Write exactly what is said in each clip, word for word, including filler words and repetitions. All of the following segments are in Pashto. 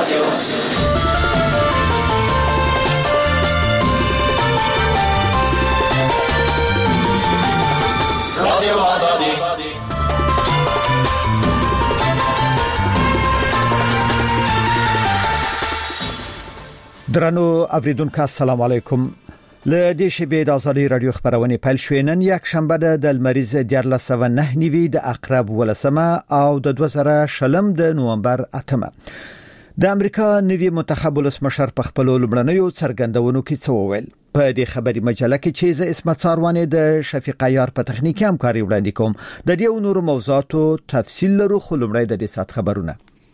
درنو اوریدونکو السلام علیکم. له دې شبې د ازادي رادیو خبرونه پیل شوې. نن یک شنبه د المریز دیارلس و نه نیوي د اقرب ولسمه او د دوه زره شلم د نومبر اتمه. د امریکا نوی منتخب ولسمشر په خپل لومړنیو څرګندونو کې څه وویل؟ په دې خبري مجله کې چې ز اسمت ساروانه د شفیق عیار په تخنیکی همکاري وړاندې کوم. د دې او نور موضوعاتو تفصیل لرو خو لومړی د دې سات خبرونه.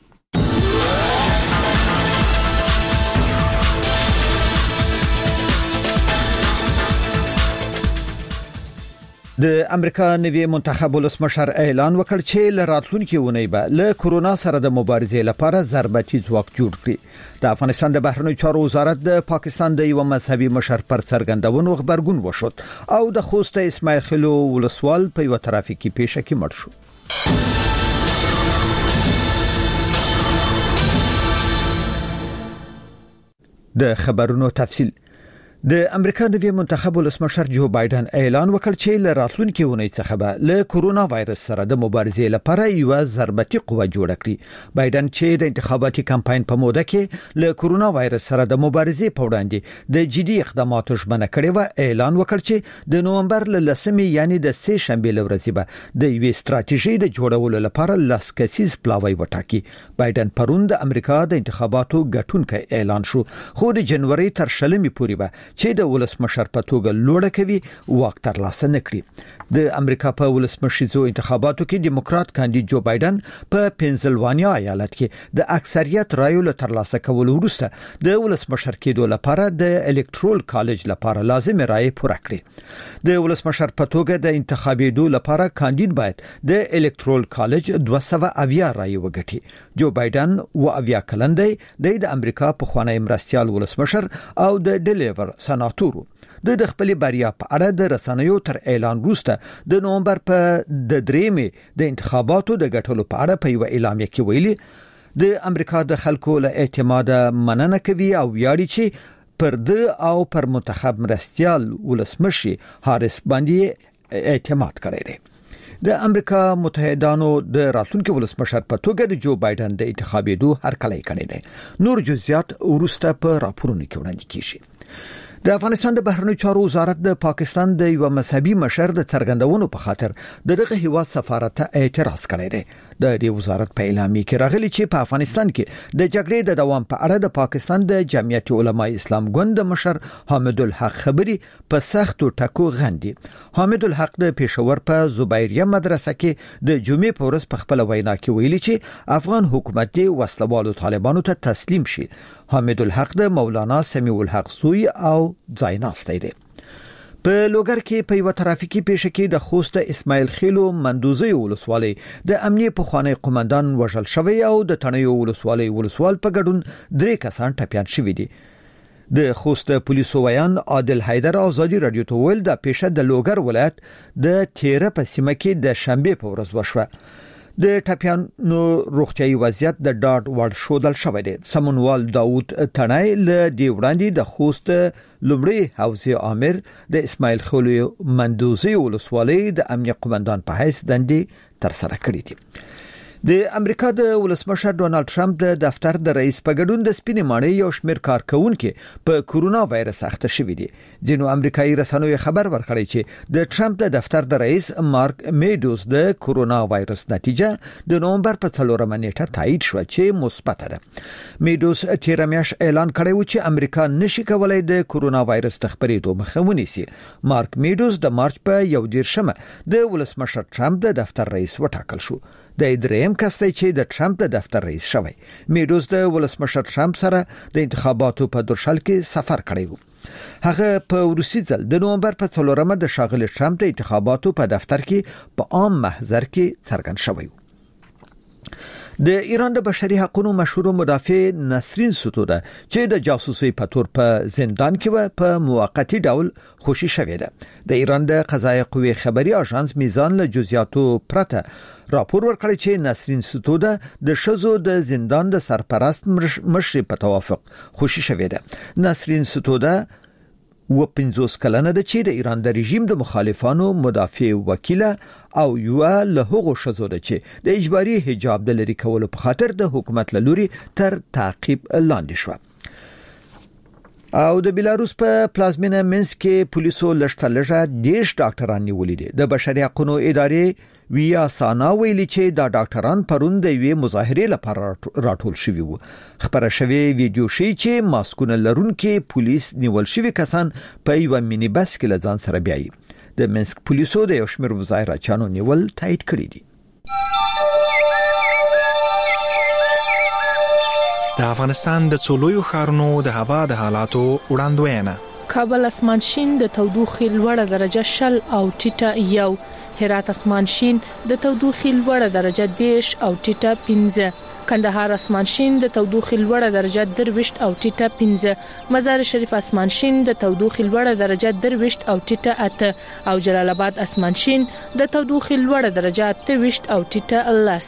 د امریکا نوی منتخب ولسمشر اعلان وکړ چې له راتلونکي اونۍ به له کورونا سره د مبارزې لپاره ضربتي ځواک جوړ کړي. د افغانستان د بهرنیو چارو وزارت د پاکستان د یو مذهبي مشر پر څرګندونو خبرګون وشود او د خوست اسماعیل خیلو ولسوال په یو ترافیکي پیښه کې مړ شو. د خبرونو تفصیل. د امریکا نوی منتخب ولسمشر جو بایدن اعلان وکړ چې له راتلونکي اونۍ څخه به له کورونا وایرس سره د مبارزې لپاره یو ضربتي قوه جوړ کړي. بایدن چې د انتخاباتي کمپاین په موده کې له کورونا وایرس سره د مبارزې په وړاندې د جدي اقداماتو ژمنه کړې و، اعلان وکړ چې د نومبر له لسمې یعنی د سه شنبې لورځې به د یوې ستراتیژي د جوړولو لپاره لاس کسیز پلاوی وټاکي. بایدن پرون د امریکا د انتخاباتو ګټونکي اعلان شو، خو د جنوري تر شلمې پورې به چې د ولسمشر په توګه لوړه کوي واک ترلاسه نکړي. د امریکا په ولسمشریزو انتخاباتو کې دیموکرات کاندید جو بایدن په پنسلوانیا ایالت کې د اکثریت رایو له ترلاسه کولو وروسته د ولسمشر کېدو لپاره د الکترول کالج لپاره لازم رای پوره کړې. د ولسمشر په توګه د انتخابېدو لپاره کاندید باید د الکترول کالج دوه سوه اویا رای وګټي. جو بایدن و اویا کلن دی د امریکا په خوانی مرستيال ولسمشر او د ډیلیور سناتورو. د خپل بریا په اړه د رسنیو تر اعلان وروسته د نومبر په د دریمې د انتخاباتو د ګټلو په اړه په یو اعلامیه کې ویلي د امریکا د خلکو له اعتماد مننه کوي او ویاړي چې پر د او پر منتخب مرستيال ولسمشر هاریس باندې اعتماد کړی دی. د امریکا متحدانو د راتلونکي ولسمشر په توګه د جو بایدن د انتخابېدو هرکلی کړی دی. نور جزئیات وروسته په راپورونو کې وړاندې کیږي. د افغانستان د بهرنیو چارو وزارت د پاکستان د یو مذهبي مشر د څرګندونو په خاطر دغه هیواد سفارت ته اعتراض کړی دی. د دې وزارت په اعلامیه کې راغلي چې په افغانستان کې د جګړې د دوام په اړه د پاکستان د جمعیت علماء اسلام ګوند مشر حامد الحق خبري په سختو ټکو غندي. حامد الحق د پېښور په زبیریه مدرسه کې د جمعې په ورځ په خپل وینا کې ویلي چې افغان حکومت د وسلوالو طالبانو ته تسلیم شي. حامد الحق د مولانا سمیع الحق سوی او ځایناستی دی. په لوګر کې په یو ترافیکي پیښه کې د خوست اسماعیل خیلو مندوزي ولسوالۍ د امنیه په خوانی قومندان وژل شوی او د تڼیو ولسوالۍ ولسوال په ګډون درې کسان ټپيان شوی دي. د خوست پولیسو ویان عادل حیدر ازادي رادیو ته ویل د پیښه د لوګر ولایت د تیره په سیمه کې د شنبه په ورځ وشوه. د ټپيانو روغتيایي وضعیت د ډاډ وړ شودل شوی دی. سمونوال داوود تڼای له دی وړاندې د خوست لومړی حوزه امیر د اسماعیل خیلو مندوزي ولسوالۍ د امنیه قومندان په حیث دندې تر سره کړې دي. د امریکا د ولسمشر ډونالد ټرمپ د دفتر د رئیس په ګډون د سپینې ماڼۍ یو شمېر کارکونکو په کورونا وایرس اخته شوي دي. ځینو امریکایي رسنیو خبر ورکړی چې د ټرمپ د دفتر د رئیس مارک میډوز د کورونا وایرس نتیجه د نومبر په څلورمه نیټه تایید شو چې مثبت ده. میډوز تیر میاشت اعلان کړی و چې امریکا نشي کولای د کورونا وایرس د خپرېدو مخه ونیسي. مارک میډوز د مارچ په یو دیرشمه د ولسمشر ټرمپ د دفتر رئیس وټاکل شو. د دریم کس دی چې د ټرمپ د دفتر رئیس شوی. میډوز د ولسمشر ټرمپ سره د انتخاباتو په درشل کې سفر کړی و. هغه په روسي ځل د نومبر په څلورمه د شاغلي ټرمپ د انتخاباتو په دفتر کې په عام محضر کې څرګند شوی و. د ایران د بشري حقوقو مشهور مدافع نسرین ستوده چې د جاسوسي په تور په زندان کې و په موقتی ډول خوشي شوې ده. د ایران د قضایي قوې خبري اژانس میزان له جزئیاتو پرته راپور ورکړی چې نسرین ستوده د شزو د زندان د سرپرست مشر په توافق خوشي شوې ده. نسرین ستوده و پنځوس کلنه ده چې د ایران د رژیم د مخالفانو مدافع وکیله او یو له هغو شزو ده چې د اجباري حجاب د لري کولو په خاطر د حکومت لوري تر تعقیب لاندې شو. او د بیلاروس په پلازمینه منسک کې پولیسو لشتلجه دیش ډاکټران نیولې دي. د بشري حقوقو ادارې ویا سانا ویلي چې دا ډاکټران پرون د یوې مظاهرې لپاره راټول شوي وو. خبره شوی ویډیو شي چې ماسکونه لرونکي پولیس نیول شوی کسان په یو مینی بس کې لځان سره بیایي. د منسک پولیسو د یو شمېر مظاهرچیانو نیول تایید کړی دي. د افغانستان د څولویو ښارونو د هوا د حالاتو وړاندوینه. کابل اسمان شین د تودوخې لوړه درجه شل او ټیټه یو. هرات اسمان شین د تودوخې لوړه درجه دیش او ټیټه پنځه. کندهار اسمان شین د تودوخې لوړه درجه درويشت او ټیټه پنځه. مزار شریف اسمان شین د تودوخې لوړه درجه درويشت او ټیټه اته او جلال آباد اسمان شین د تودوخې لوړه درجه اتهويشت او ټیټه لس.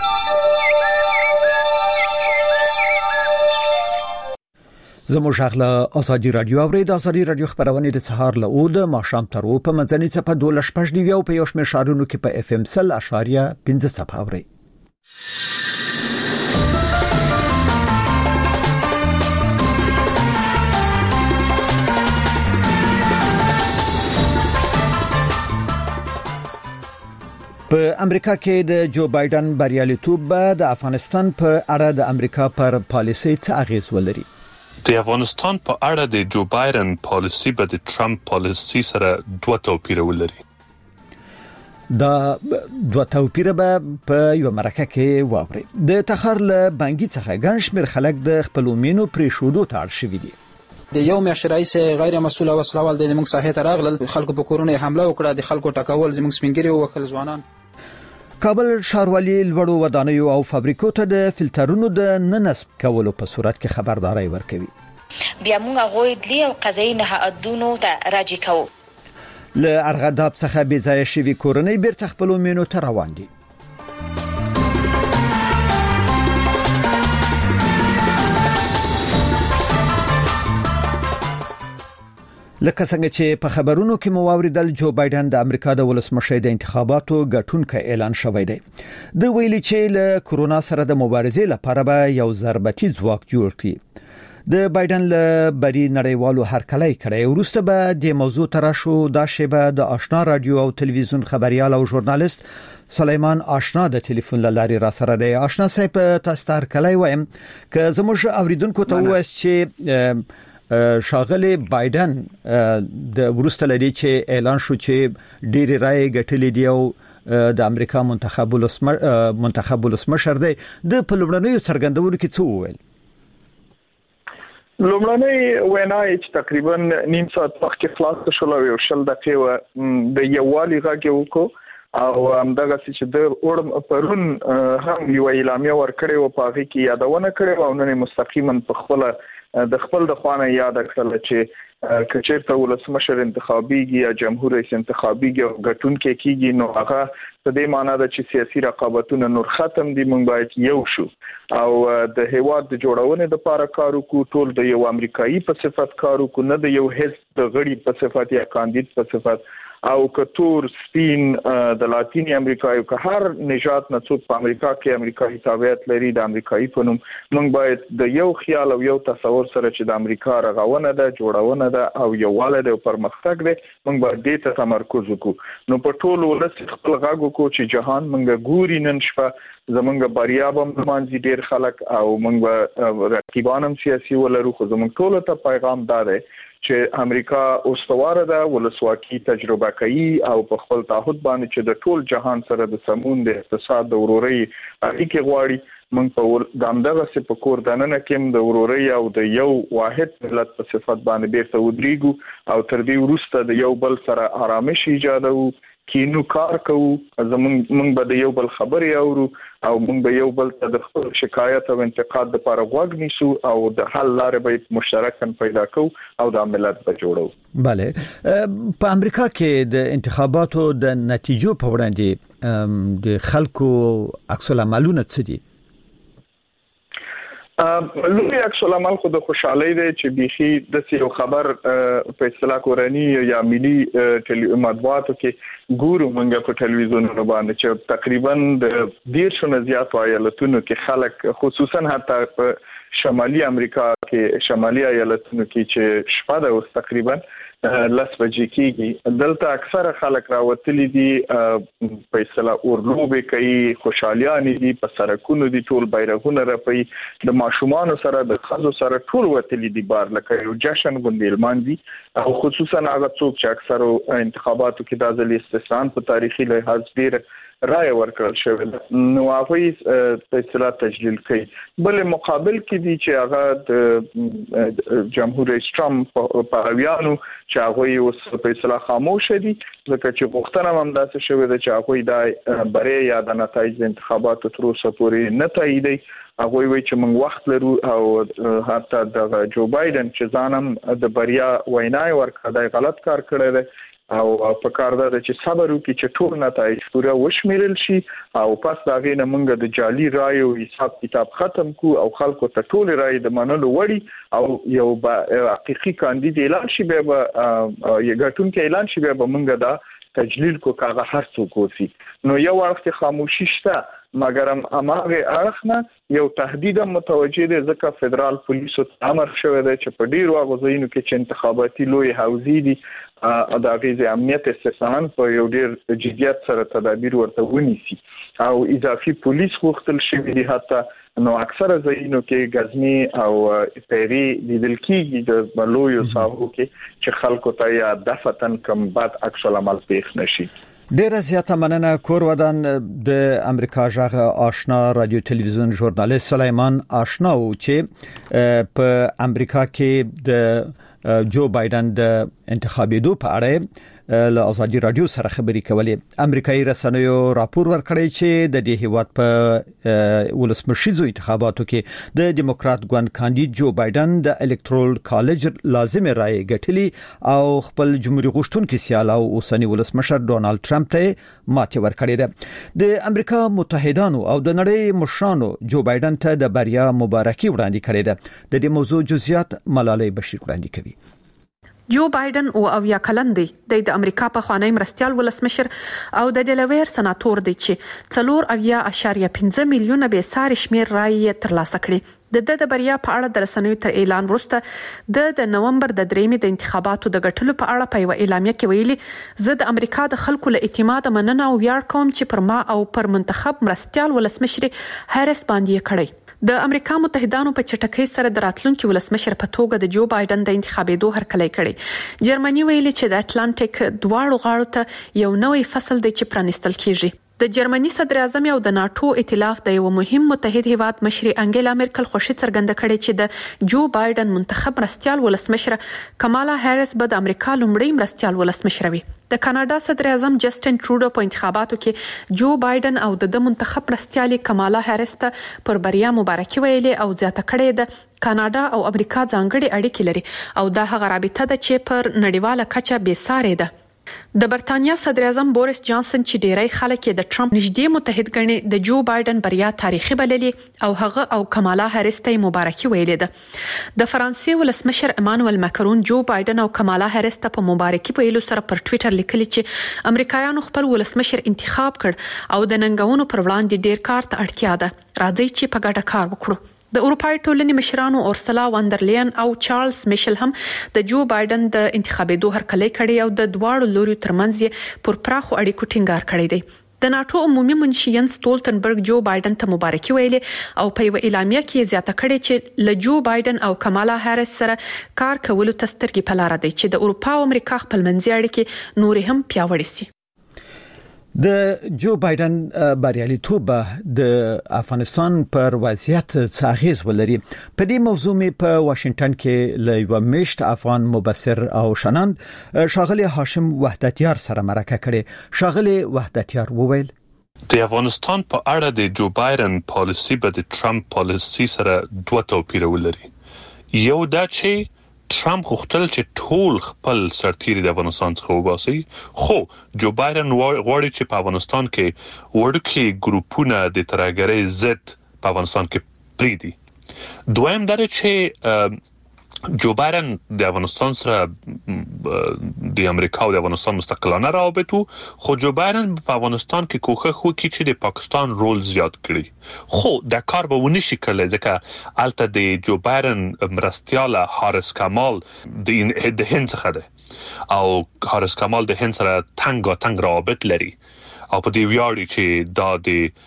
زموږ غږ ازادي رادیو اورید. ازادي رادیو خبرونه د سهار له او د ماښام تر او په منځني چپه دوه شپږ نیو په یو شمېر شهرونو کې په اف ام سل اشاریه پنځه صفحه اوري. په امریکا کې د جو بایدن بریالیتوب د افغانستان په اړه د امریکا پر پالیسي څه اغیز ولري؟ د افغانستان په اړه د جو بایدن پالیسي به د ټرمپ پالیسي سره دوه توپیر ولري. دا دوه توپیر به په یو مرکه کې واوري. د تخار له بانګي څخه ګڼ شمېر خلک د خپل مینو پرې شودو ته اړ شوي دي. د یو میاشت رئیس غیر مسؤل او وسلوال د موږ ساحې ته راغلل، خلکو په کورونه حمله وکړه، د خلکو ټکول زموږ سپینګری او وکل ځوانان. کابل ښاروالي لوړو ودانیو او فابریکو ته د فلټرونو د ننسب کولو په صورت کې خبرداري ورکوي. بیا موږ غوړ دلی او قضایي نهادونو ته راجع کوو. له ارغنداب څخه بې ځای شوي کورنۍ بیرته خپلو مینو ته روان دي. لکه څنګه چې په خبرونو کې مو واوریدل، جو بایدن د امریکا د ولسمشر د انتخاباتو ګټونکو اعلان شوی دی. د ویلي چې له کورونا سره د مبارزې لپاره به یو ضربتي ځواک جوړ کړي. د بایدن له بری نړیوالو هرکلی کړی. وروسته به د موضوع تراشو دا شیبه د آشنا رادیو او تلویزیون خبريال او ژورنالیست سلیمان آشنا د ټلیفون لارې را سره دی. آشنا صاحب تاسو ته هرکلی وایم که زموږ اوریدونکو ته وایي چې شاغله بایدن د وروسته لري چې اعلان شو چې ډېری رائے ګټلې دی او د امریکا منتخب ولسمشر منتخب ولسمشر دی، د پلوړنیو څرګندونو کې څه وویل؟ لومړنۍ وینا چې تقریبا نیم ساعت مخکې خلاص شو او یو شل دقیقې د یووالي غږ وکړو او همدغه چې د اورم پرون هم یو اعلامیه ورکړې او په هغه کې یادونه کړې او نن مستقیما په خپل د خپل د خوانه یاد کړل چې کچېرته ولسمشر انتخابيږي یا جمهور رئیس انتخابيږي او ګټونکي کیږي، نو هغه په دې معنی ده چې سیاسي رقابتونه نور ختم دي. موږ باید یو شو او د هیواد د جوړونې لپاره کار وکړو، ټول د یو امریکایي په صفت کار وکړو، نه د یو حزب د غړي په صفت یا کاندید په صفت او کتور سپین د لاتینی امریکا یو که هر نژاد نه څوک په امریکا کې امریکایي تابعیت لري د امریکایي په نوم موږ باید د یو خیال او یو تصور سره چې د امریکا رغونه ده، جوړونه ده او یووالی ده او پرمختګ ده، موږ باید دې ته تمرکز وکړو. نو په ټول ولس خپل غږ وکړو چې جهان موږ ګوري نن شپه زمونږ بریا به مانځي ډیر خلک او موږ رقیبان هم سیاسي ولرو، خو زمونږ ټول ته پیغام دا دی چې امریکا اوستواره ده، ولسواکي تجربه کوي او په خپل تعهد باندې چې د ټول جهان سره د سمون د اقتصاد د ورورۍ اړیکې غواړي. موږ په دامدغه سي په کور دننه کې د ورورۍ او د یو واحد ملت په صفت باندې بیرته ودرېږو او تر دې وروسته د یو بل سره آرامش ایجادو، کینو کار کوو زمونږ موږ به د یو بل خبرې اورو او موږ به یو بل ته د خپل شکایت او انتقاد لپاره غوږ نیسو او د حل لارې به مشترکاً پیدا کوو او د ملت به جوړو. بله په امریکا کې د انتخاباتو د نتیجو په وړاندې د خلکو عکس العملونه څه دي؟ لوی عکس العمل خو د خوشحالي دی چې بيخي د یو خبر په اصطلاح کورنی یا ملي مطبوعاتو کې ګورو موږ په ټلویزیونونو باندې چې تقریبا د ډیر نه زیات ایالتونو کې خلک خصوصا حتی په شمالي امریکا کې شمالي ایالتونو کې چې شپه د اوس تقریبا لس بجې کېږي دلته اکثره خلک راوتلي دي په اصطلاح اورلوبې کوي خوشحالیان دي په سرکونو دي ټول بیرغونه رپي د ماشومان سره د خزو سره ټول وتلي دي بار لکه یو جشن غونډې لمانځي او خصوصا هغه څوک چې اکثره انتخاباتو کې د ځلې استثناء په تاریخي لحاظ ډیر رائے ورکړل شوی نو هغه په اصطلاح تجلیل کوي بل مقابل کې دي چې هغه د جمهور رئیس ټرمپ په اویانو چې هغه اوس په اصطلاح خاموش دي ځکه چې غوښتنه هم داسې شوې ده چې هغه د بری یا د نتایج انتخاباتو تر اوسه پورې نه تاییدي هغه وایي چې موږ وخت لرو او حتی د جو بایدن چې ځانم د بریا وینای ورکړای غلط کار کړی دی او په کار ده چې صبر وکړي چې ټول نتایج پوره وشمیرل شي او پس دا غینه موږ د جعلي رایو حساب کتاب ختم کو او خلکو ته ټول رای د منلو وړي او یو حقيقي کاندید اعلان شي به یو ګټون کې اعلان شي به موږ دا تجلیل کو کاغه هر څوک وسی نو یو وخت خاموشي شته مګر هم اماغه اړخنه یو تهدید متوجه دي ځکه فدرال پولیسو امر شوی دی چې په ډیرو غوښتنو کې چې انتخاباتي لوی حوزې دي د غیزه امنیت استثناء په یو ډیر جديت سره تدابیر ورته ونیسي او اضافي پولیس غوښتل شوی دي حتی نو اکثره ځایونو کې غزنی او پیری لیدل کېږي د بلویو ساحو کې چې خلکو ته یا دفتن کم بعد عکس العمل پیښ نشي. ډیره زیاته مننه کور ودان د امریکا ژغه آشنا رادیو تلویزیون ژورنالیست سلیمان آشنا او چې په امریکا کې د جو بایدن د انتخابېدو په اړه له ازادي رادیو سره خبري کولې امریکایي رسنیو راپور ورکړی چې د دې هیواد په ولسمشریزو انتخاباتو کې د دیموکرات ګوند کاندید جو بایدن د الکترال کالج لازم رائے ګټلي او خپل جمهوریت غوښتونکي سیال او اوسنی ولسمشر ډونالد ټرمپ ته ماتې ورکړې ده د امریکا متحدانو او د نړۍ مشرانو جو بایدن ته د بریا مبارکي وړاندې کړې ده د دې موضوع جزئیات ملالۍ بشیر وړاندې کوي. جو بایدن او اویا کلن دی د امریکا په خوانی مرستيال ولسمشر او د ډیلویر سناتور دی چې څلور اویا اشاریه پنځه میلیونه به ساري شمیر رائے ترلاسه کړي. د د بریا په اړه د رسنیو تر اعلان وروسته د د نومبر د دریمې د انتخاباتو د غټلو په اړه په یو اعلامیه کې ویلي زه د امریکا د خلکو له اعتماد مننه او ویاړ کوم چې پر ما او پر منتخب مرستيال ولسمشر هریس باندې کړی. د امریکا متحدانو په چټکۍ سره د راتلونکي ولسمشر په توګه د جو بایدن د انتخابېدو هرکلی کړي. جرمني ویلي چې د اټلانټیک دواړو غاړو ته یو نوې فصل دی چې پرانستل کیږي. د جرمني صدر اعظم او د ناتو ائتلاف د یو مهم متحد هیواد مشر انګلا مرکل خوشی څرګنده کړې چې د جو بایدن منتخب مرستيال ولسمشر کمالا هریس به د امریکا لومړی مرستيال ولسمشر وي. د کاناډا صدر اعظم جسټن ټروډو په انتخاباتو کې جو بایدن او د منتخب مرستيال کمالا هریس ته پر بریا مبارکي ویلې او زیاته کړې ده کاناډا او امریکا ځانګړي اړیکې لري او دا هغه رابطه ده چې پر نړیواله کچه بې ساري ده. د برتانیا صدر اعظم بوریس جانسن چې ډیری خلک د ټرمپ نږدې متحد ګڼي د جو بایدن بریا تاریخي بللې او هغه او کمالا هریس ته مبارکي ویلې ده. د فرانسې ولسمشر امانوئل ماکرون جو بایدن او کمالا هریس ته په مبارکي ویلو سره پر ټوئیټر لیکلي چې امریکایانو خپل ولسمشر انتخاب کړ او د ننګونو پر وړاندې ډیر کار ته اړتیا ده. راځي چې په ګډه کار وکړو. د اروپای ټولنې مشرانو اورسلا واندرلین او چارلز میشل هم د جو بایدن د انتخابېدو هرکلی کړي او د دواړو لوري ترمنځ پر پراخو اړیکو ټینګار کړی دی. د ناتو عمومي منشي ینس ستولتنبرګ جو بایدن ته مبارکي ویلې او په یو اعلامیه کې زیاته کړې چې له جو بایدن او کمالا هریس سره کار کولو ته سترګې په لار دی چې د اروپا او امریکا خپلمنځي اړیکې نور هم پیاوړې شي. د جو بایدن بریالیتوب د افغانستان پر وضعیت څه اغیز ولري. په دې موضوع می په واشنگټن کې له یو میشت افغان مبصر او شناند شاغلی هاشم وحدتیار سره مرکه کړې. شاغلی وحدتیار وویل د افغانستان په اړه د جو بایدن پالیسی به د ټرمپ پالیسی سره دوه توپیر ولري. یو دا چې ټرمپ غوښتل چې ټول خپل سرتیري د افغانستان څخه وباسي، خو جو بایدن غواړي چې په افغانستان کې وړوکي ګروپونه د ترهګرۍ ضد په افغانستان کې پریږدي. دویم دا چې جو بایدن د افغانستان سره د امریکا او د افغانستان مستقلانه روابط، خو جو بایدن په افغانستان کې کوښښ وکړي چې د پاکستان رول زیات کړي، خو دا کار به ونه شي کولای ځکه الته د جو بایدن مرستیاله هارس کمال د هند څخه ده او هارس کمال د هند سره تنګ تنګ روابط لري او په دې ویاړي چې دا د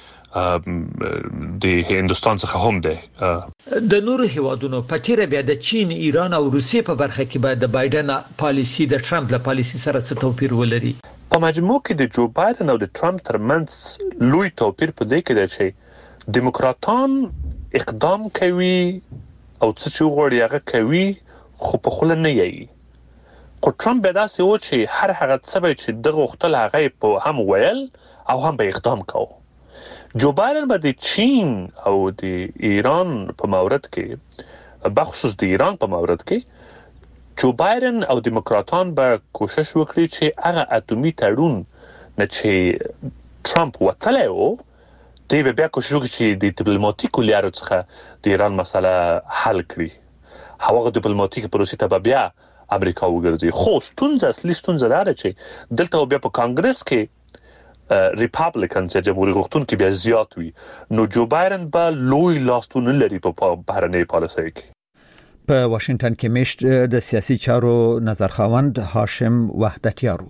د هندستان څخه هم ده. د نورو هیوادونو په تیر بیا د چین، ایران او روسیې په برخه کې به د بایدن پالیسی د ټرمپ له پالیسی سره څه توپیر ولري؟ په مجموع کې د جو بایدن او د ټرمپ ترمنځ لوی توپیر په دې کې دی چې دیموکراتان اقدام کوي او څه چې غواړي هغه کوي، خو په خوله نه یي. خو ټرمپ به داسې و چې هر هغه څه چې دغه غوښتل هغه په هم ویل او هم به اقدام کوي. جو بایدن به د چین او د ایران په مورد کې، بخصوص د ایران په مورد کې، جو بایدن او دیموکراتان به کوشش وکړي چې هغه اټومي تړون نه چې ټرمپ وتلی و، دوی به بیا کوشش وکړي چې د ډیپلوماټیکو لارو څخه د ایران مسله حل کړي. هغه ډیپلوماټیک پروسې ته به بیا امریکا وګرځي. خو ستونزه اصلي ستونزه دا ده چې دلته بیا په کانګرس کې ریپابلیکنز یا جمهوریت غوښتونکي بیا زیات وي، نو جو بایدن به لوی لاستون لري په بهرنۍ پالیسۍ کې. په واشنگټن کې میشت د سیاسي چارو نظرخواند هاشم وحدتیارو.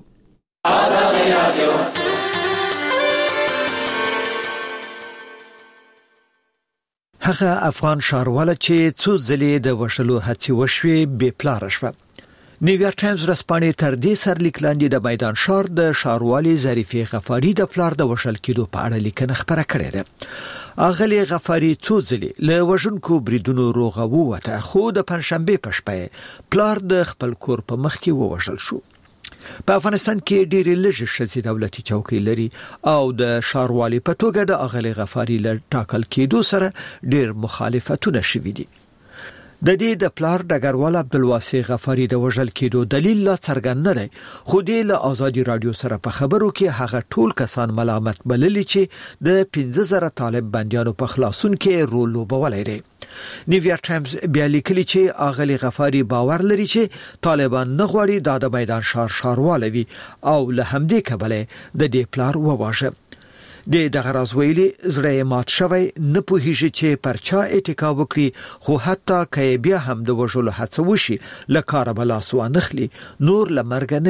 هغه افغان شهروال چې څو ځلې د وشلو هڅې وشوي بې پلاره شوه. نیویارک ټایمز رسپانې تر دې سرلیک لاندې د میدان شهر د شهروالي ظریفي غفاری د پلار د وشل کېدو په اړه لیکنه خبره کړې ده. اغلی غفاری څو ځلې له وژونکو بریدونو روغه ووته، خو د پنځشنبه په شپه پلار د خپل کور په مخ کې ووژل شو. په افغانستان کې ډېرې لږې ښځې دولتي چوکۍ لري او د شهروالي په توګه د اغلی غفاری له ټاکل کېدو سره ډېر مخالفتونه شوي دي. د دې د پلار ډګروال عبدالواسع غفاری د وژل کېدو دلیل لا څرګند نه دی، خو د آزادي رادیو سره په خبرو کې هغه ټول کسان ملامت بللي چې د پنځه زره طالب بنديانو په خلاصون کې رول لوبولی دی. نیویارک ټایمز بیا لیکلي چې اغلی غفاری باور لري چې طالبان نه غواړي دا د میدان شهر ښاروال وي او له همدې کبله د دې پلار وواژه. د دغه راز ویلي زړه مات شوی نه پوهیږي چې پرچا اتکا وکړي، خو حتی که بیا هم د وژلو هڅه وشي له کاره به لاس وانخلي، نور له مرګه نه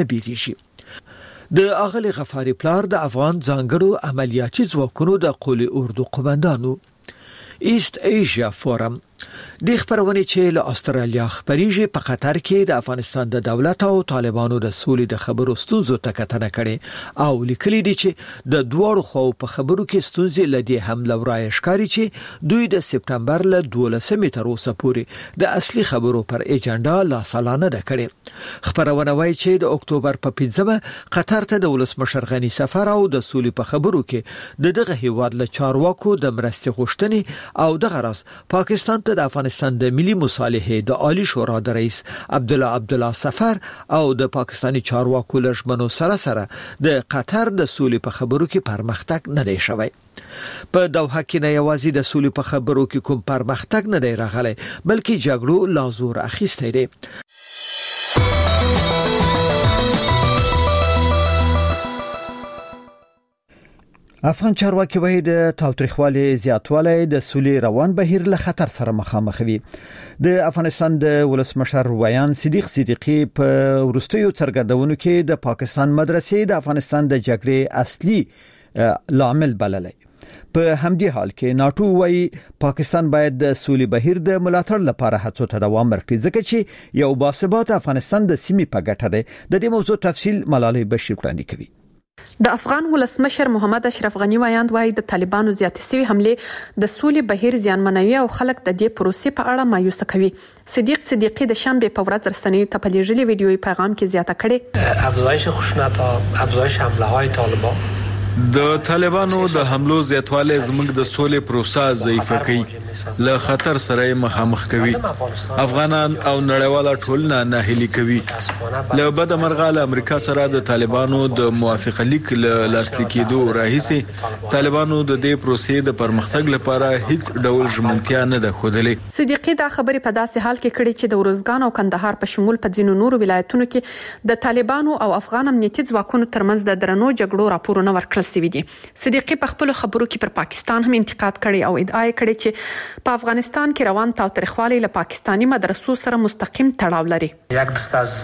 بیریږي. د اغلی غفاری پلار د افغان ځانګړو عملیاتي ځواکونو د قول اردو قومندانو. ایست ایشیا فورم د خبرونه چې له استرالیا خبريږي په قطر کې د افغانستان د دولت او طالبانو د سولې د خبرو ستونزو ته کتنه کړي او لیکلي دي چې د دوړو خو په خبرو کې ستونزې لدی حمله ورای ښکاری چې دوی د سپتمبر له دولسمې تر اوسه پورې د اصلي خبرو پر ایجنډا لا سالانه ده کړي. خبرونه وايي چې د اکتوبر په پنځمه قطر ته د ولسمشر غنی سفر او د سولې په خبرو کې د دغه هیواد له چارواکو د مرستې غوښتنې او دغه راز پاکستان ته د افغانستان د ملي مصالحې د عالی شورا د رئیس عبد الله عبد الله سفر او د پاکستاني چارواکو لژمنو سره سره د قطر د سولې په خبرو کې پرمختګ نه دی شوی. په دوحه کې نه یوازې د سولې په خبرو کې کوم پرمختګ نه دی راغلی، بلکې جګړو لا زور اخیستی دی. افغان چارواکي وایي د تاوتریخوالي زیاتوالی د سولې روان بهیر له خطر سره مخامخ وي. د افغانستان د ولسمشر ویان صدیق صدیقی په ورستیو څرګندونو کې د پاکستان مدرسې د افغانستان د جګړې اصلي لامل بللی. په همدې حال کې ناتو وایي پاکستان باید د سولې بهیر د ملاتړ لپاره هڅو ته دوام ورکړي، ځکه چې یو باثبات افغانستان د سیمې په ګټه دی. د دې موضوع تفصیل ملالۍ بشیر وړاندې کوي. د افغان ولسمشر محمد اشرف غنی وایاند وایي د طالبانو زیاتې سوي حمله د سولې بهیر زیانمنوي او خلک د دې پروسې په اړه مایوسه کوي. صدیق صدیقی د شنبه په ورځ رسنیو ته په لېږلي ویډیوي پیغام کې زیاته کړې افزایش خشونت، افزایش حمله های طالبان د طالبانو د حملو زیاتوالی زموږ د سولې پروسه ضعیفه کوي، له خطر سره مخامخ کوي، افغانان او نړیواله ټولنه ناهیلي کوي. له بد مرغه له امریکا سره د طالبانو د موافقه لیک له لاسلیک کېدو راهیسې طالبانو د دې پروسې د پرمختګ لپاره هیڅ ډول ژمنتیا نه ده ښودلې. صدیقی دا خبرې په داسې حال کې کړې چې د ورزګان او کندهار په شمول په ځینو نورو ولایتونو کې د طالبانو او افغان امنیتي ځواکونو ترمنځ د درنو جګړو راپورونه ورکړل شوي دي. صدیقی په خپل خبرو کې پر پاکستان هم انتقاد کړي او ادعا کړې چې په افغانستان کې روان تاوتریخوالی له پاکستانی مدرسو سره مستقیم تړاو لري. یک دست از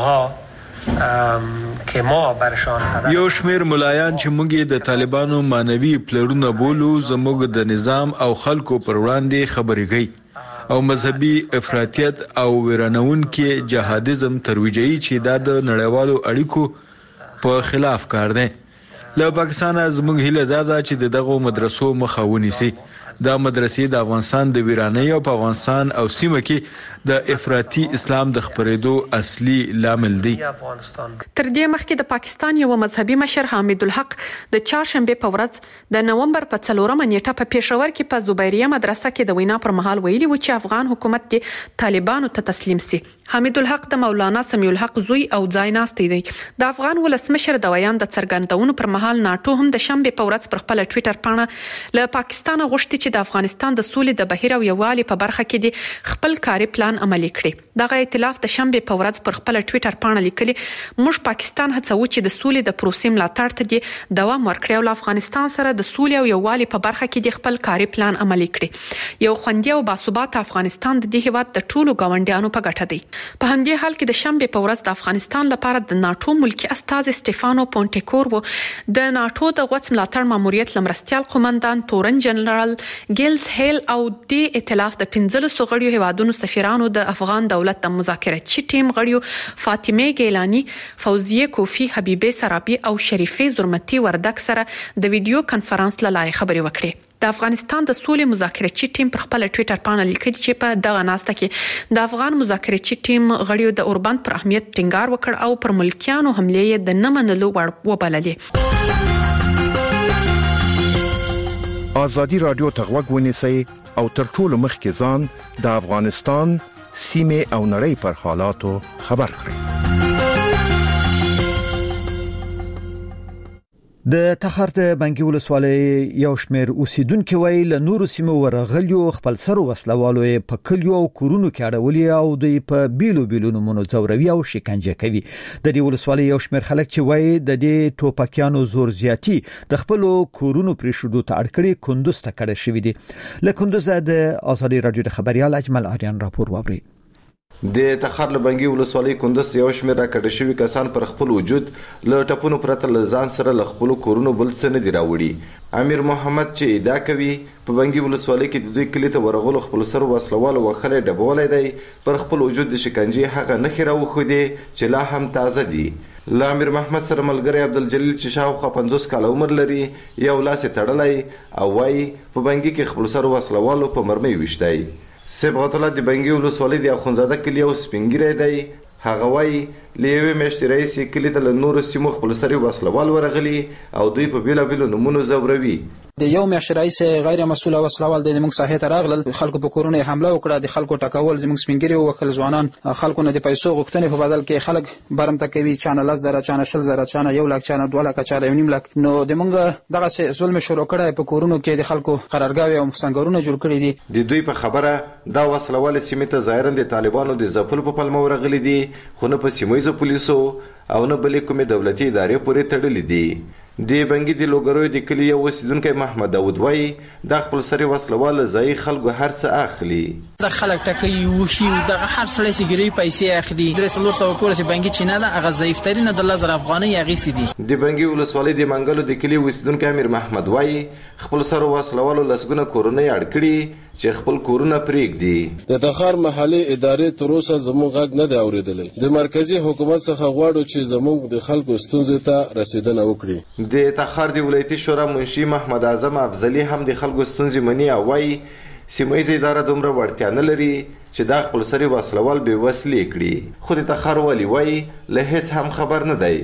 ملاها که ما برشان یو شمیر ملایان چې موږ د طالبانو مانوي پلرونه بولو زموږ د نظام او خلکو پر وړاندې خبرې کوي او مذهبي افراطیت او ویرانونکي جهادیزم ترویجوي چې دا د نړیوالو اړیکو په خلاف کار دی. له پاکستان زموږ هیله دا ده چې د دغو مدرسو مخه ونیسي. دا مدرسې د افغانستان د ویرانۍ او په افغانستان او سیمه کې د افراطي اسلام د خپرېدو اصلي لامل دی. تر دې مخکې د پاکستان یو مذهبي مشر حامد الحق د چهارشنبه په ورځ د نومبر په څلورمه نیټه په پېښور کې په زبیریه مدرسه کې د وینا پر مهال ویلي و چې افغان حکومت د طالبانو ته تسلیم سي. حامد الحق د مولانا سمیع الحق زوی او ځای ناستي دی. د افغان ولسمشر د ویان د څرګندونو پر مهال ناټو هم د شنبه په ورځ پر خپل ټوئیټر پاڼه له پاکستان غوښتي چې د افغانستان د سولې د بهیر او یووالي په برخه کې د خپل کاري پلان عملي کړي. دغه ائتلاف د شنبه په ورځ پر خپل ټوئیټر پاڼه لیکلي موږ پاکستان هڅو چې د سولې د پروسې ملاتړ ته د دوام ورکړي او افغانستان سره د سولې او یووالي په برخه کې د خپل کاري پلان عملي کړي. یو خوندي او باثباته افغانستان د دې هیواد د ټولو ګاونډیانو په ګټه دی. په همدې حال کې د شنبه په ورځ د افغانستان لپاره د ناتو ملکی استاذ سټيفانو پونټیکور و د ناتو د غوڅ ملاتړ ماموریت لمرستيال قومندان تورن جنرال ګیلز هیل او د ائتلاف د پنځلسو غړیو هیوادونو سفیرانو د افغان دولت د مذاکراتي ټیم غړیو فاطمه ګیلانی، فوزیه کوفی، حبیبه سرابی او شریفه زرمتی وردک سره د ویډیو کانفرنس له لارې خبرې وکړې. د افغانستان د سولې مذاکراتي ټیم پر خپل ټوئیټر پاڼه لیکلي چې په دغه ناسته کې د افغان مذاکراتي ټیم غړیو د اوربند پر اهمیت ټینګار وکړ او پر ملکیانو حملې د نه منلو وړ وبللې. ازادي رادیو ته غوږ ونیسئ او تر ټولو مخکې ځان د افغانستان سیمه او نړۍ پر حالاتو خبر کړئ. د تخار د بنګي ولسوالۍ یو شمېر اوسیدونکو ویل له نورو سیمو ورغلیو خپل سر وسلوالو په کلیو او کورونو کې اړولي او د په بیلو بیلو نمونه زوروي او شکنجه کوي. د دې ولسوالۍ یو شمېر خلک چې وایي د دې ټوپکیانو زور زیاتی د خپل کورونو پرې شودو ته اړکړي کندوز ته کړه شوې دي. له کندوز د آزادي رادیو د خبريال اجمل آریان راپور ووري. د تخار لبنګي ولسوالۍ کندوز یو شمېر راکړه شوی کسان پر خپل وجود له ټپونو پرته لزان سره ل خپل کورونو بل څه نه دی راوړي. امیر محمد چې ادعا کوي په بنګي ولسوالۍ کې د دوی کلی ته ورغلو خپل سر وسلوال وخلې ډبولای دی پر خپل وجود د شکنجه هغه نه خراو خو دی چې لا هم تازه دی. ل امیر محمد سره ملګری عبدالجلیل چې شاوخوا پنځوس کال عمر لري یو لاس تړلای او وايي په بنګي کې خپل سر وسلوالو په مرمۍ وشتای. صبغت الله د بنګي ولسوالۍ د اخونزاده کلی او سپینګری دی. هغه وايي لیوي مشتي رئیس کلی ته نور سیمو خپل سر وسلوال ورغلي او دوی په بیل بیل نمونه زوروي. د یو میاشت رئیس غیر مسؤل او وسلوال د موږ ساحه ته راغلل خلکو په کورونه حمله وکړه د خلکو ټکول زموږ سپینګری او وکل ځوانان خلکو نه د پیسو غوښتنې په بدل کې خلک برم تکوي چانه لس زره چانه شل زره چانه یو لک چانه دوه لک چانه نیم لک نو د موږ دغه ظلم شروع کړه په کورونو کې د خلکو قرارګاوي او څنګهونه جوړ کړی دي. د دوی په خبره دا وسلوال سیمه ته ظاهرا د طالبانو د ځپل په پلمه ورغلي دي خو نه په سیمایي پولیسو او نه بلې کومې دولتي ادارې پورې تړلې دي. د بنګي د لوګروي د کلی یو اوسیدونکی محمد داود وایي د خپل سری وسلواله ځای خلکو هر څه اخلي. د خلک ټکي وشي د هر سړی چې ګری پیسې اخلي درې څلور سوه کور چې بنګي چینه ده هغه ضعیف ترینه د لزر افغانۍ اغیستي دي. د بنګي ولسوالۍ د منګلو د کلی اوسیدونکی امیر محمد وایي خپل سره وسلوالو لسګونه کورونه اړ کړي چې خپل کورونه پرېږدي. د تخار محلي ادارې تر اوسه زموږ غږ نه دی اورېدلی. د مرکزی حکومت څخه غواړو چې زموږ د خلکو ستونزې ته رسیدنه وکړي. د تخار د ولایتي شورا منشي محمد اعظم افضلي هم د خلکو ستونزې مني او وایي سیمه ییزه اداره دومره وړتیا نه لري چې دا خپل سری وسلوال بې وسلې کړي. خو د تخار والي وایي له هیڅ هم خبر نه دی.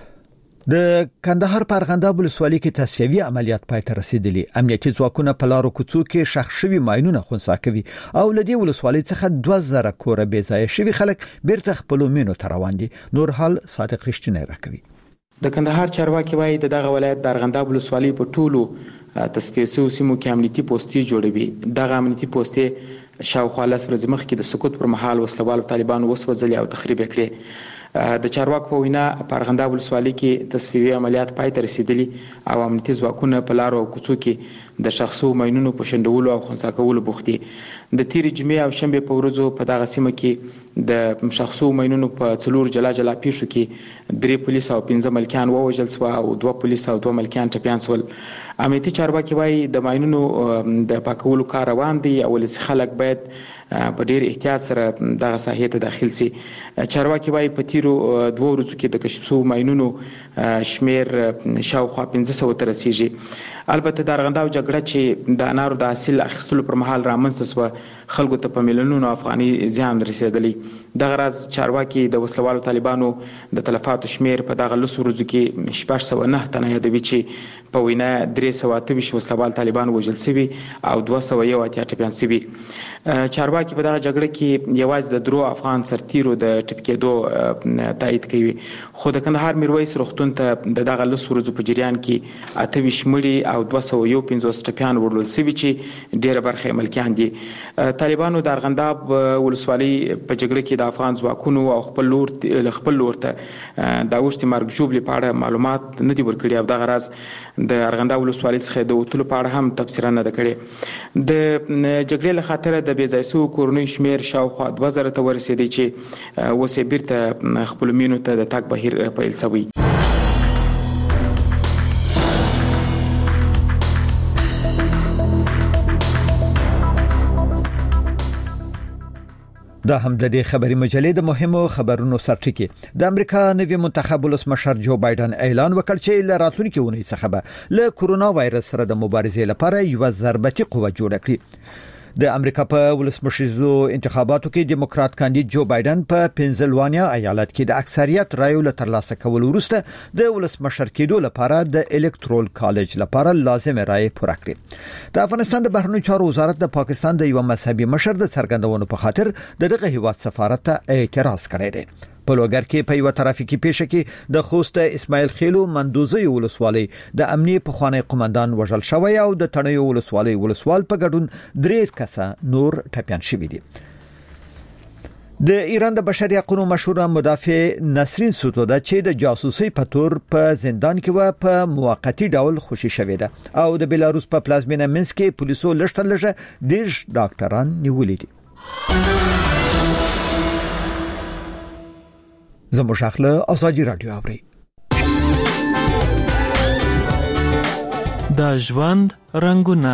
د کندهار په ارغنداب ولسوالۍ کې تصفیوي عملیات پای ته رسیدلي. امنیتي ځواکونه په لارو کوڅو کې ښخ شوي ماینونه خنثی کوي او له دې ولسوالۍ څخه دوه زره کوره بې ځایه شوي خلک بیرته خپلو مینو ته روان دي. نور حال صادق رښتینی راکوي. د کندهار چارواکي وایي د دغه ولایت د ارغنداب ولسوالۍ په ټولو تصفیه شویو سیمو کې امنیتي پوستې جوړوي. دغه امنیتي پوستې شاوخوا لس ورځې مخکې د سقوط پر مهال وسلوالو طالبانو وسوځلې او تخریب یې کړې. د چارواکو په وینا په ارغنداب ولسوالۍ کې تصفیوي عملیات پای ته رسیدلي او امنیتي ځواکونه په لارو او کوڅو کې د شخصو ماینونو په شندولو او خنثی کولو بوخت دي. د تیرې جمعې او شنبې په ورځو په دغه سیمه کې د شخصو ماینونو په څلور جلا جلا پیښو کې درې پولیس او پنځه ملکیان ووژل شول او دوه پولیس او دوه ملکیان ټپیان شول. امنیتي چارواکي وایي د ماینونو د پاکولو کار روان دی او ولسي خلک باید په ډیر احتیاط سره دغه ساحې ته داخل شي. چارواکي وایي په تیرو دوه ورځو کې د کشف شوو ماینونو شمیر شاوخوا پنځه سوه ته رسیږي. البته د ارغنداب جګړه چې د انارو د حاصل اخیستلو پر مهال رامنځته شوه خلکو ته په میلیونونو افغاني زیان رسېدلی. دغه راز چارواکي د وسلوالو طالبانو د تلفاتو شمیر په دغه لسو ورځو کې شپږ سوه نه تنه یادوي چې په وینا درې سوه اته ویشت وسلوال طالبان وژل شوي او دوه سوه یو اتیا ټپیان شوي. چارواکي په دغه جګړه کې یوازې د درو افغان سرتیرو د ټپي کېدو تایید کوي. خو د کندهار میرویس روغتون ته د دغه لسو ورځو په جریان کې اته ویشت مړي او دوه سوه یو پنځوس ټپیان وړل شوي چې ډېره برخه یې ملکیان دي. طالبانو د ارغنداب ولسوالۍ په جګړه کې د افغان ځواکونو او خپل لور خپل لور ته د اوښتې مرګ ژوبلې په اړه معلومات نه دي ورکړي او دغه راز د ارغنداب ولسوالۍ څخه د وتلو په اړه هم تبصره نه ده کړې. د جګړې له خاطره د بې ځای شویو کورنیو شمیر شاوخوا دوه زره ته ورسېدی چې اوس یې بیرته خپلو مینو ته د تګ بهیر پیل شوی. دا هم د دې خبري مجلې د مهمو خبرونو سرټکی. د امریکا نوی منتخب ولسمشر جو بایدن اعلان وکړ چې له راتلونکي اونۍ څخه به له کورونا وایرس سره د مبارزې لپاره یو ضربتي قوه جوړه کړي. د امریکا په ولسمشریزو انتخاباتو کې دیموکرات کاندید جو بایدن په پنسلوانیا ایالت کې د اکثریت رایو له ترلاسه کولو وروسته د ولسمشر کېدو لپاره د الکترول کالج لپاره لازم رای پوره کړې. د افغانستان د بهرنیو چارو وزارت د پاکستان د یو مذهبي مشر د څرګندونو په خاطر دغه هیواد سفارت ته اعتراض کړی دی. په لوګر کې په یو ترافیکي پیښه کې د خوست اسماعیل خیلو مندوزي ولسوالۍ د امنیه په خوانی قومندان وژل شوی او د تڼیو ولسوالۍ ولسوال په ګډون درې کسه نور ټپیان شوي دي. د ایران د بشري حقوقو مشهور مدافع نسرین سوتودا چې د جاسوسي په تور په زندان کې و په موقتی ډول خوشي شوې ده او د بلاروس په پلازمینه منسک کې پولیسو لشتل لږه دیش ډاکټران نیولې دي. زموږ اخله ازادي رادیو اوري. د ژوند رنگونه.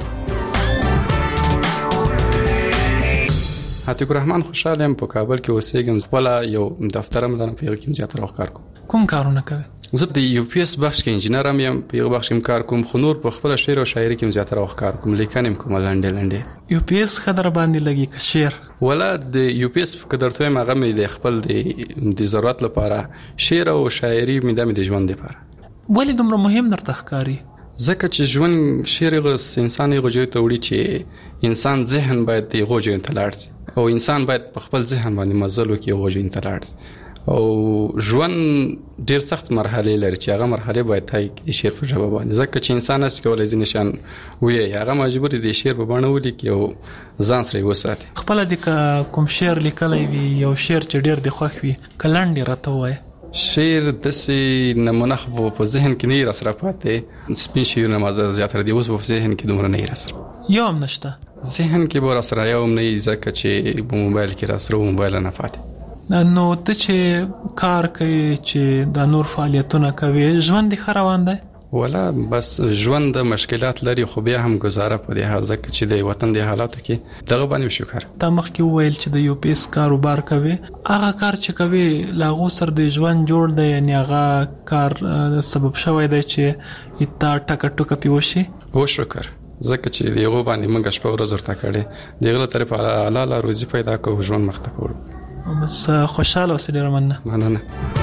عتیق الرحمن خوشاله يم په کابل کې اوسېږم. خپل یو دفتر مدن په یو کې زیاتره کار کوم. کوم کارونه کوي؟ زه د یو پی اس بخش کې انجینر ام یم. په یو بخش کې کار کوم خو نور په خپل شعر او شاعري کې زیاتره کار کوم. لیکنم کوم لاندې لاندې. یو پی اس خبر باندې لګي که شعر ولا د یو پی اس قدرته ما غمې د خپل د د ضرورت لپاره شعر او شاعري مې د مې ژوند لپاره. ولې دومره مهم درته ښکاري؟ ځکه چې ژوند شعر غوس انسان غوږی ته وړي چې انسان ذهن باید د غوږی ته لاړ شي او انسان باید په خپل ذهن باندې مزل وکړي غوږی ته لاړ شي. او ژوند ډیر سخت مرحله لري چې هغه مرحله باید تای د شعر په ژبه باندې ځکه چې انسان اس کولای ځي نشان وي هغه مجبور دی شعر په باندې ولیکي او ځان سره وساتي. خپل د کوم شعر لیکلی وي یو شعر چې ډیر د خوښ وي کلند راته وای شعر د سي نمونه خو په ذهن کې نه راسره پاتې سپین شعرونه مازه زیاتره دی اوس په ذهن کې دومره نه راسره یو هم نشته ذهن کې به راسره یو هم نه ځکه چې په موبایل کې راسره موبایل نه پاتې نو ته چې کار کوي چې د نور فعالیتونه کوي ژوند دی خروان دی ولا بس ژوند د مشکلات لري خو بیا هم گزاره په دې حال ځکه چې د وطن د حالاتو کې دغه باندې شکر تا مخکې وویل چې د یو پیس کاروبار کوي هغه کار چې کوي لاغو سر د ژوند جوړ دی یعنی هغه کار سبب شوی دی چې ایتا ټکټ ټوک پیوشي او شکر ځکه چې دیغه باندې موږ شپه ورځ ورته کړې دیغه طرف حلاله روزي پیدا کوو ژوند مخته کوو بس خوشاله اوسې ډیر مننه مننه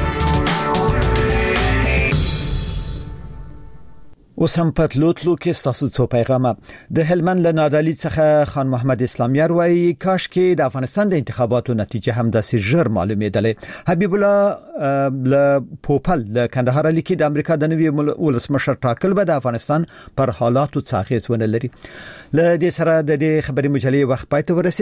اوس هم په تلوتلو کې ستاسو څو پیغامه د هلمند له نادعلي څخه خان محمد اسلامیار وایي کاش کې د افغانستان د انتخاباتو نتیجه هم د سجر معلومېدلې حبیب الله له پوپل له کندهار لیکي د امریکا د نوي ولسمشر ټاکل به د افغانستان پر حالاتو څاخیز ونه لري له دې سره د دې خبري مجلې وخت پای ته ورسېد